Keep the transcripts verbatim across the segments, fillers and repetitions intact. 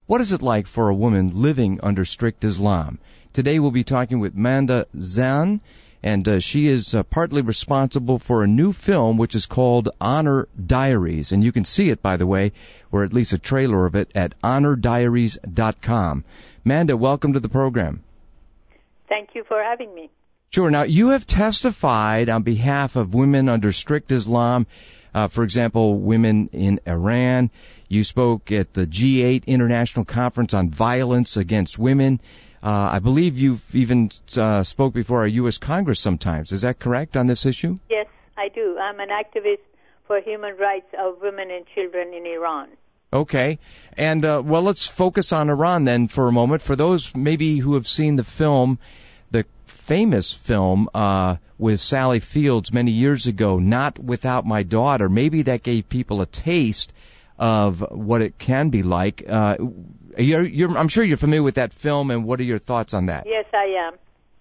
What is it like for a woman living under strict Islam? Today we'll be talking with Manda Zan, and uh, she is uh, partly responsible for a new film which is called Honor Diaries. And you can see it, by the way, or at least a trailer of it, at honor diaries dot com. Manda, welcome to the program. Thank you for having me. Sure. Now, you have testified on behalf of women under strict Islam, uh, for example, women in Iran. You spoke at the G eight International Conference on Violence Against Women. Uh, I believe you've even uh, spoke before our U S Congress sometimes. Is that correct on this issue? Yes, I do. I'm an activist for human rights of women and children in Iran. Okay. And, uh, well, let's focus on Iran then for a moment. For those maybe who have seen the film, the famous film uh, with Sally Fields many years ago, Not Without My Daughter, maybe that gave people a taste of what it can be like. Uh, you're, you're, I'm sure you're familiar with that film, and what are your thoughts on that? Yes, I am.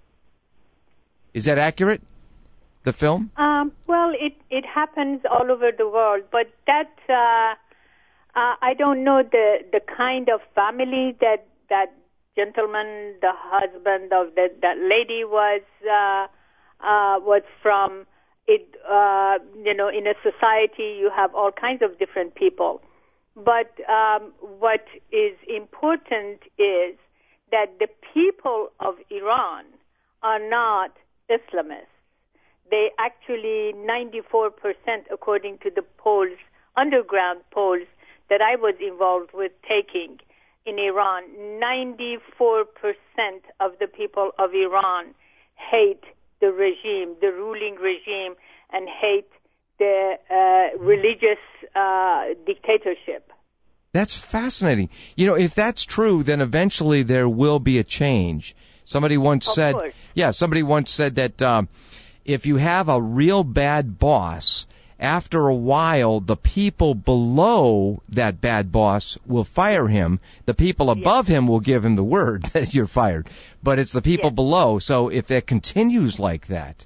Is that accurate, the film? Um, well, it, it happens all over the world, but that uh, uh, I don't know the, the kind of family that that gentleman, the husband of the, that lady was uh, uh, was from. It uh, you know, in a society you have all kinds of different people. But um, what is important is that the people of Iran are not Islamists. They actually, ninety-four percent, according to the polls, underground polls that I was involved with taking in Iran, ninety-four percent of the people of Iran hate the regime, the ruling regime, and hate the uh, religious uh, dictatorship. That's fascinating. You know, if that's true, then eventually there will be a change. Somebody once Of said, course. yeah, somebody once said that um, if you have a real bad boss, after a while, the people below that bad boss will fire him. The people above yes. him will give him the word that you're fired. But it's the people yes. below. So if it continues like that.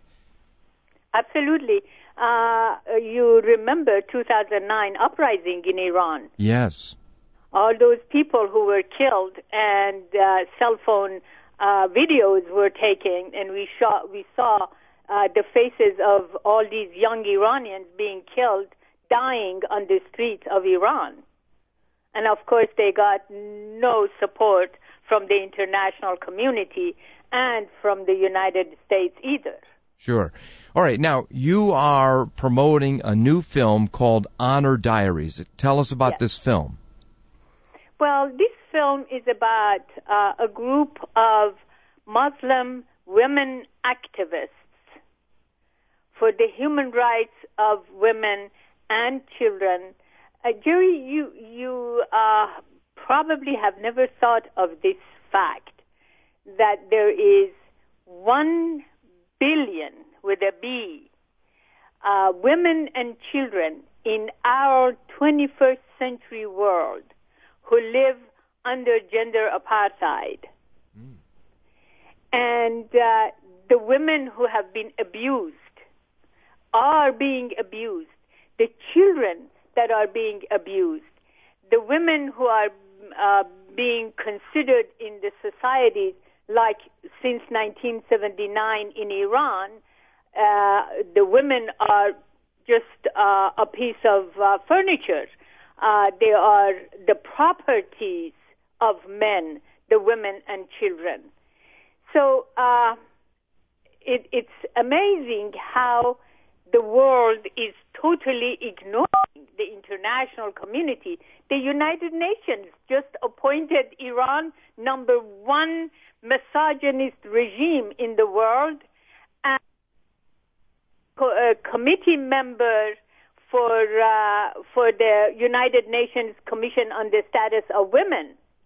Absolutely. Uh, you remember two thousand nine uprising in Iran. Yes. All those people who were killed and uh, cell phone uh, videos were taken, and we saw, we saw uh, the faces of all these young Iranians being killed, dying on the streets of Iran. And of course, they got no support from the international community and from the United States either. Sure. All right. Now, you are promoting a new film called Honor Diaries. Tell us about yes. this film. Well, this film is about uh, a group of Muslim women activists for the human rights of women and children. Uh, Jerry, you, you uh, probably have never thought of this fact, that there is one billion, with a B, uh, women and children in our twenty-first century world who live under gender apartheid. Mm. And uh, the women who have been abused are being abused. The children that are being abused. The women who are uh, being considered in the societies, like since nineteen seventy-nine in Iran, uh, the women are just uh, a piece of uh, furniture. Uh, they are the properties of men, the women and children. So uh, it, it's amazing how the world is totally ignoring the international community. The United Nations just appointed Iran number one misogynist regime in the world, and a committee member for uh, for the United Nations Commission on the Status of Women.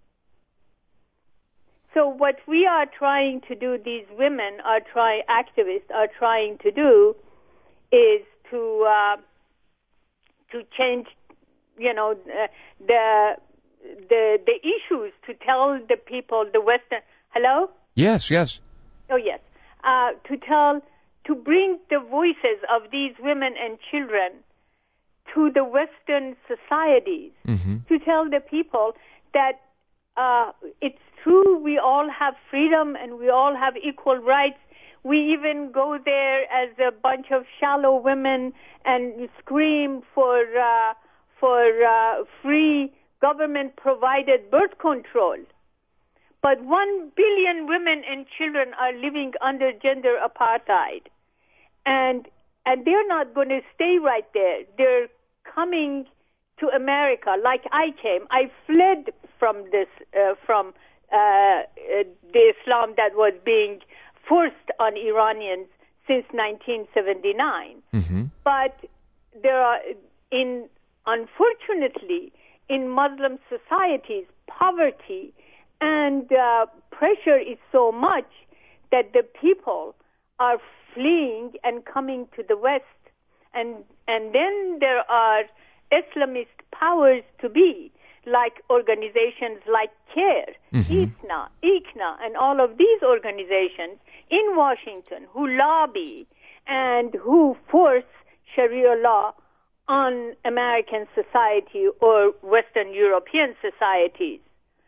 So what we are trying to do, these women are trying, activists are trying to do, is to uh, to change, you know, uh, the the the issues, to tell the people, the Western. Hello? Yes, yes. Oh, yes. Uh, to tell, to bring the voices of these women and children to the Western societies, mm-hmm. to tell the people that uh, it's true we all have freedom and we all have equal rights. We even go there as a bunch of shallow women and scream for uh, for uh, free government-provided birth control. But one billion women and children are living under gender apartheid. And and they're not going to stay right there. They're coming to America like I came. I fled from this, uh, from uh, uh, the Islam that was being forced on Iranians since nineteen seventy-nine. Mm-hmm. But there are, in unfortunately, in Muslim societies, poverty and uh, pressure is so much that the people are fleeing and coming to the West. And and then there are Islamist powers to be, like organizations like CARE, mm-hmm. ISNA, ICNA, and all of these organizations in Washington who lobby and who force Sharia law on American society or Western European societies.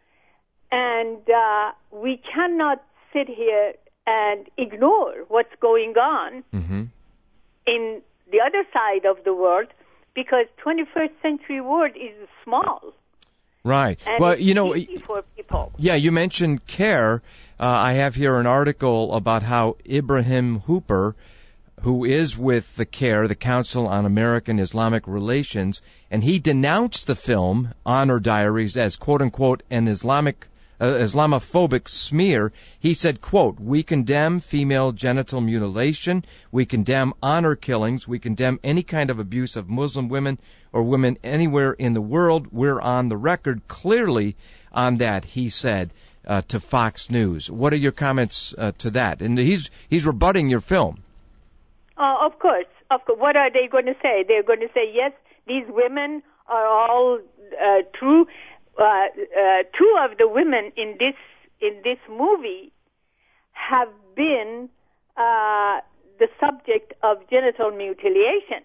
And uh, we cannot sit here and ignore what's going on mm-hmm. in the other side of the world, because twenty-first century world is small. Right. And well, it's you know, easy for people. Yeah, you mentioned CARE. Uh, I have here an article about how Ibrahim Hooper, who is with the CARE, the Council on American Islamic Relations, and he denounced the film Honor Diaries as, quote unquote, an Islamic Uh, Islamophobic smear. He said, quote, "We condemn female genital mutilation. We condemn honor killings. We condemn any kind of abuse of Muslim women or women anywhere in the world. We're on the record clearly on that," he said uh, to Fox News. What are your comments uh, to that? And he's he's rebutting your film. Uh, of course. Of course. What are they going to say? They're going to say, yes, these women are all uh, true. Uh, uh, two of the women in this in this movie have been uh, the subject of genital mutilation,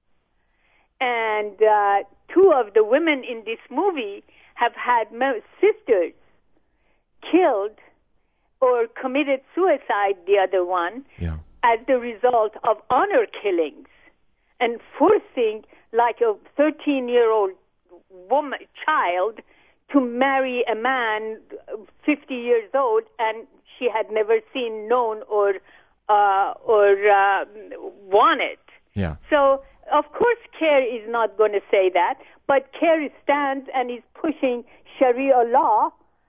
and uh, two of the women in this movie have had sisters killed or committed suicide. The other one, yeah. as the result of honor killings and forcing, like a thirteen-year-old woman child to marry a man fifty years old, and she had never seen, known, or uh, or uh, wanted. Yeah. So, of course, CARE is not going to say that, but CARE stands and is pushing Sharia law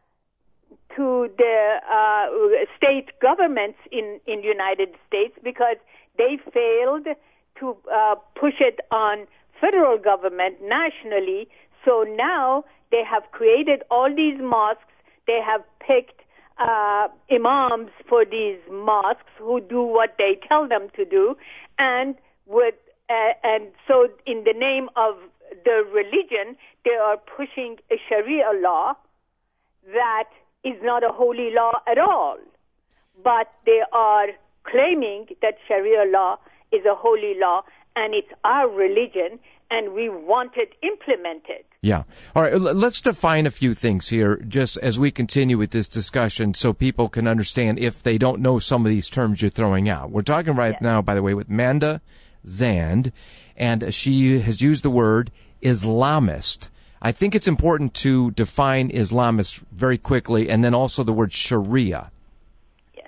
to the uh, state governments in in the United States, because they failed to uh, push it on federal government nationally. So now they have created all these mosques. They have picked uh, imams for these mosques who do what they tell them to do, and with uh, and so in the name of the religion, they are pushing a Sharia law that is not a holy law at all. But they are claiming that Sharia law is a holy law, and it's our religion, and we want it implemented. Yeah. All right. Let's define a few things here, just as we continue with this discussion, so people can understand if they don't know some of these terms you're throwing out. We're talking right yes. now, by the way, with Manda Zand, and she has used the word Islamist. I think it's important to define Islamist very quickly, and then also the word Sharia. Yes.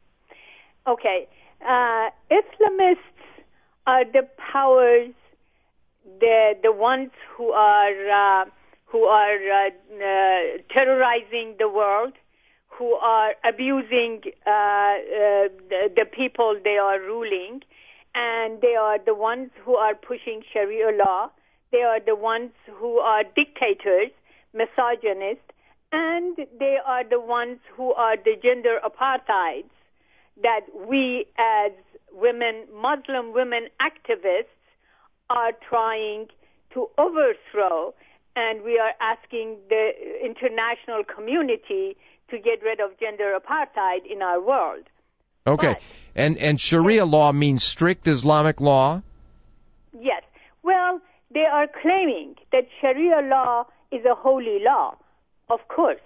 Okay. Uh, Islamists are the powers, the the ones who are uh, who are uh, uh, terrorizing the world, who are abusing uh, uh, the, the people they are ruling, and they are the ones who are pushing Sharia law. They are the ones who are dictators, misogynists, and they are the ones who are the gender apartheids that we as women, Muslim women activists, are trying to overthrow, and we are asking the international community to get rid of gender apartheid in our world. Okay. But, and and Sharia yes. law means strict Islamic law? Yes. Well, they are claiming that Sharia law is a holy law. Of course.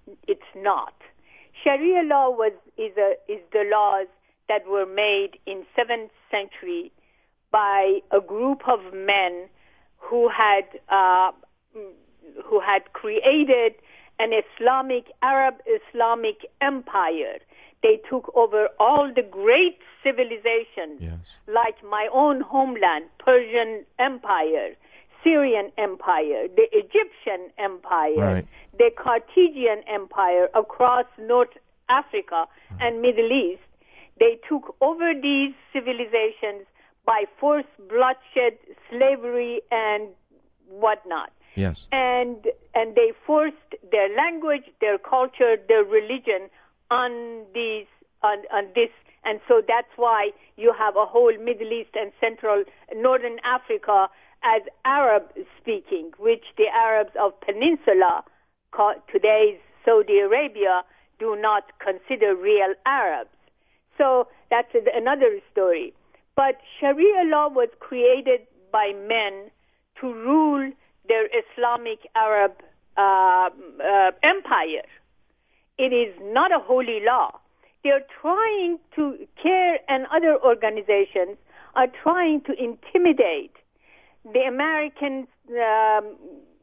it's not. Sharia law was is a is the laws that were made in seventh century by a group of men who had uh, who had created an Islamic Arab Islamic empire. They took over all the great civilizations, yes. like my own homeland, Persian Empire, Syrian Empire, the Egyptian Empire, right. the Carthaginian Empire across North Africa and Middle East. They took over these civilizations by force, bloodshed, slavery, and whatnot. Yes. And and they forced their language, their culture, their religion on these on, on this, and so that's why you have a whole Middle East and Central Northern Africa as Arab speaking, which the Arabs of Peninsula, today's Saudi Arabia, do not consider real Arabs. So that's another story. But Sharia law was created by men to rule their Islamic Arab uh, uh, empire. It is not a holy law. They're trying to, CARE and other organizations are trying to intimidate the American um,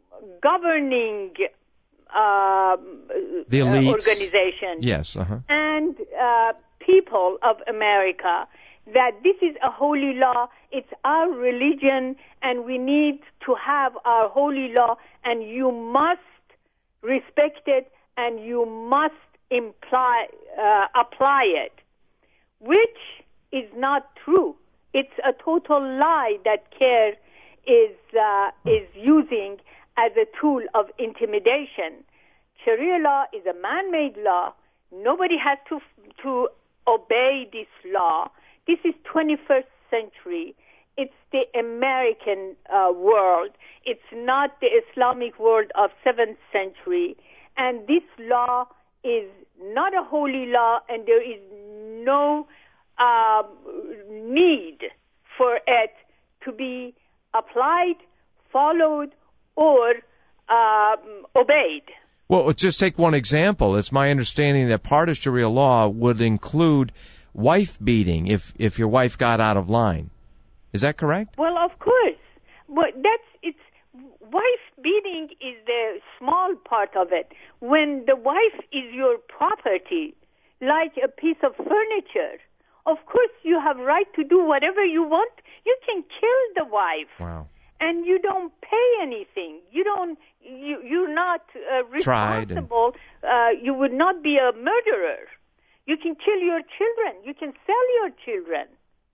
governing uh, the elites. Uh, organization yes, uh-huh. and uh, people of America that this is a holy law, it's our religion, and we need to have our holy law, and you must respect it, and you must imply, uh, apply it, which is not true. It's a total lie that CARE is uh, is using as a tool of intimidation. Sharia law is a man-made law. Nobody has to to obey this law. This is twenty-first century. It's the American uh, world. It's not the Islamic world of seventh century. And this law is not a holy law, and there is no uh, need for it to be applied, followed, or um, obeyed. Well, let's just take one example. It's my understanding that part of Sharia law would include wife beating if, if your wife got out of line. Is that correct? Well, of course. But that's it's wife beating is the small part of it. When the wife is your property, like a piece of furniture, of course you have right to do whatever you want. You can kill the wife. Wow. And you don't pay anything. You don't. You you're not uh, responsible. And... Uh, you would not be a murderer. You can kill your children. You can sell your children.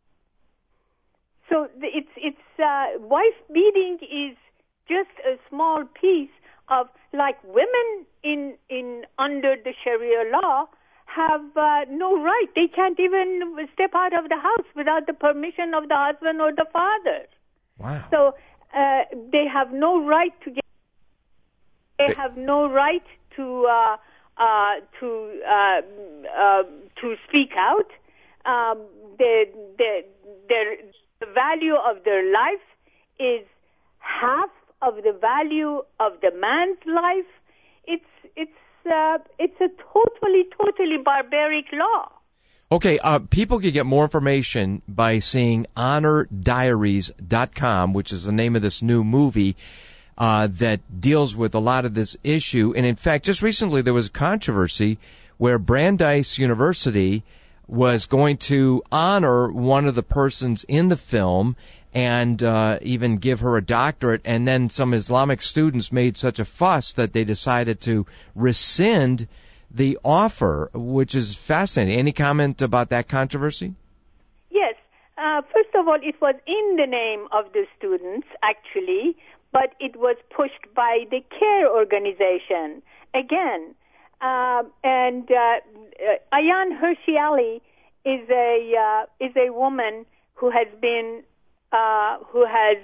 So the, it's it's uh, wife beating is just a small piece of, like, women in in under the Sharia law have uh, no right. They can't even step out of the house without the permission of the husband or the father. Wow. So uh, they have no right to get. They have no right to uh, uh, to uh, uh, to speak out. Um, the the their the value of their life is half of the value of the man's life. It's it's uh, it's a totally totally barbaric law. Okay, uh, people can get more information by seeing honor diaries dot com, which is the name of this new movie uh, that deals with a lot of this issue. And in fact, just recently there was a controversy where Brandeis University was going to honor one of the persons in the film and uh, even give her a doctorate, and then some Islamic students made such a fuss that they decided to rescind the offer, which is fascinating. Any comment about that controversy? Yes. Uh, first of all, it was in the name of the students, actually, but it was pushed by the CARE organization. Again, uh, and uh, Ayaan Hirsi Ali is a uh, is a woman who has been uh, who has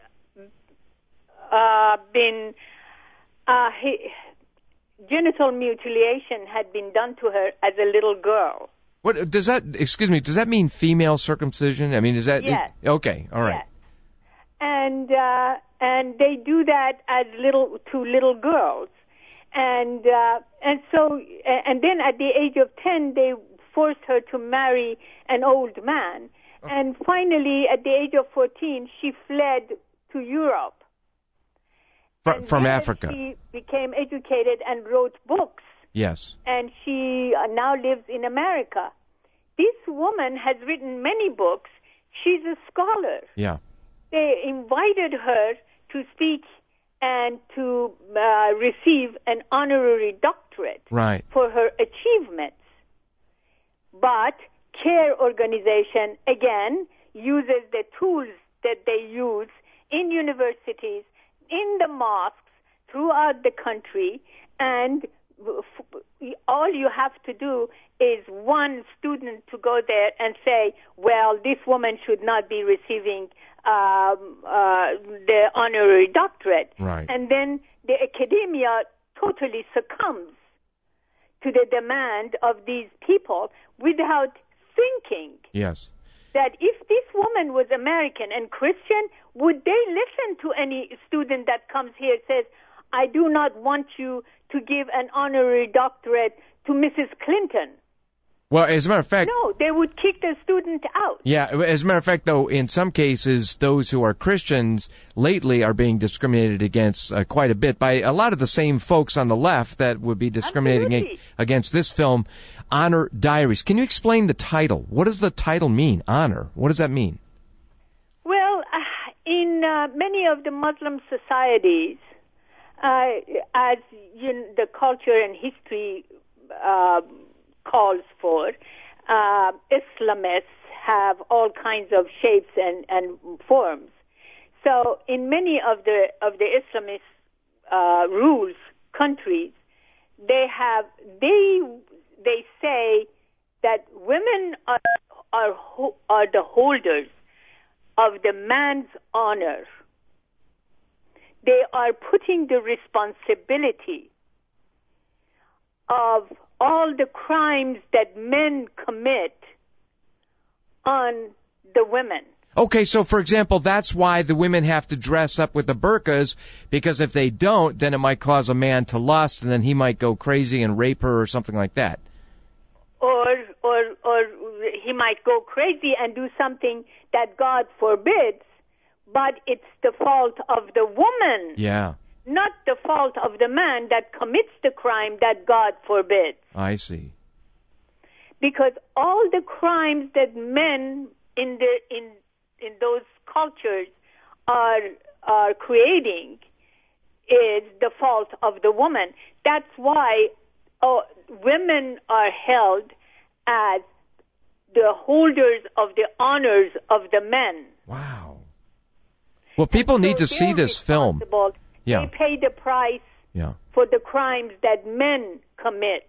uh, been uh, he, genital mutilation had been done to her as a little girl. What does that? Excuse me. Does that mean female circumcision? I mean, is that yes? Is, okay, all right. Yes. And uh, and they do that as little to little girls. And uh, and so and then at the age of ten, they forced her to marry an old man. Oh. And finally, at the age of fourteen, she fled to Europe. From, from Africa. She became educated and wrote books. Yes. And she uh, now lives in America. This woman has written many books. She's a scholar. Yeah. They invited her to speak and to uh, receive an honorary doctorate right. for her achievements. But CARE organization, again, uses the tools that they use in universities, in the mosques, throughout the country, and all you have to do is one student to go there and say, well, this woman should not be receiving um, uh, the honorary doctorate. Right. And then the academia totally succumbs to the demand of these people without thinking. Yes. That if this woman was American and Christian, would they listen to any student that comes here and says, I do not want you to give an honorary doctorate to Missus Clinton? Well, as a matter of fact... No, they would kick the student out. Yeah, as a matter of fact, though, in some cases, those who are Christians lately are being discriminated against uh, quite a bit by a lot of the same folks on the left that would be discriminating Absolutely. against this film, Honor Diaries. Can you explain the title? What does the title mean, Honor? What does that mean? Well, uh, in uh, many of the Muslim societies, uh, as you know, the culture and history uh, calls for, uh, Islamists have all kinds of shapes and, and forms. So in many of the of the Islamist uh, rules countries, they have they they say that women are are are the holders of the man's honor. They are putting the responsibility of all the crimes that men commit on the women. Okay, so for example, that's why the women have to dress up with the burqas, because if they don't, then it might cause a man to lust, and then he might go crazy and rape her or something like that. Or, or, or he might go crazy and do something that God forbids, but it's the fault of the woman. Yeah. Not the fault of the man that commits the crime that God forbids. I see. Because all the crimes that men in the in in those cultures are are creating is the fault of the woman. That's why oh, women are held as the holders of the honors of the men. Wow. Well, people so need to see this film. Yeah. They pay the price yeah. for the crimes that men commit.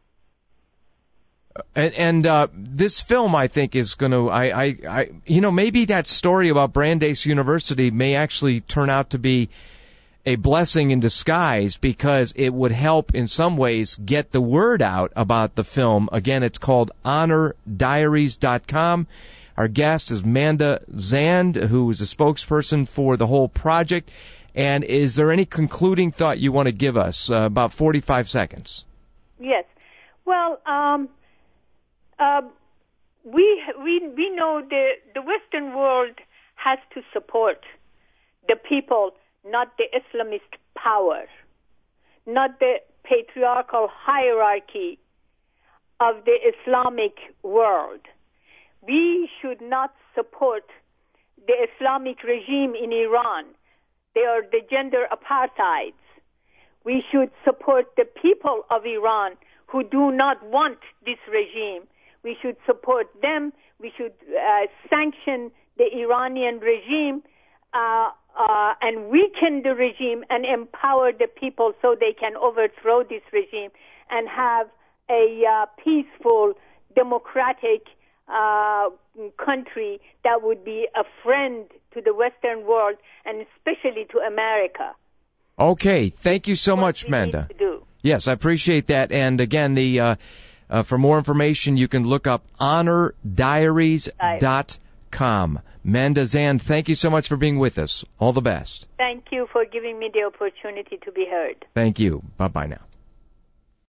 And, and uh, this film, I think, is going to, I, I, I, you know, maybe that story about Brandeis University may actually turn out to be a blessing in disguise, because it would help in some ways get the word out about the film. Again, it's called honor diaries dot com. Our guest is Manda Zand, who is a spokesperson for the whole project. And is there any concluding thought you want to give us? Uh, about forty-five seconds. Yes. Well, um, uh, we we we know the the Western world has to support the people, not the Islamist power, not the patriarchal hierarchy of the Islamic world. We should not support the Islamic regime in Iran. They are the gender apartheids. We should support the people of Iran who do not want this regime. We should support them. We should uh, sanction the Iranian regime uh, uh, and weaken the regime and empower the people so they can overthrow this regime and have a uh, peaceful, democratic uh, country that would be a friend to the Western world and especially to America. Okay, thank you so much, Manda. Yes, I appreciate that. And again, the uh, uh, for more information, you can look up honor diaries dot com. Manda Zand, thank you so much for being with us. All the best. Thank you for giving me the opportunity to be heard. Thank you. Bye-bye now.